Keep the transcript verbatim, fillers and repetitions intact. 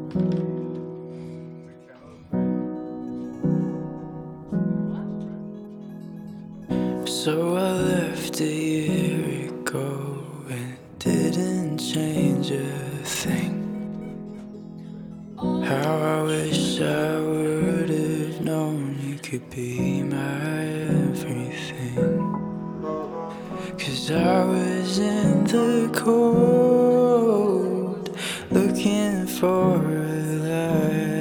So I left a year ago and didn't change a thing. How I wish I would have known you could be my everything. 'Cause I was in the cold, looking for a light.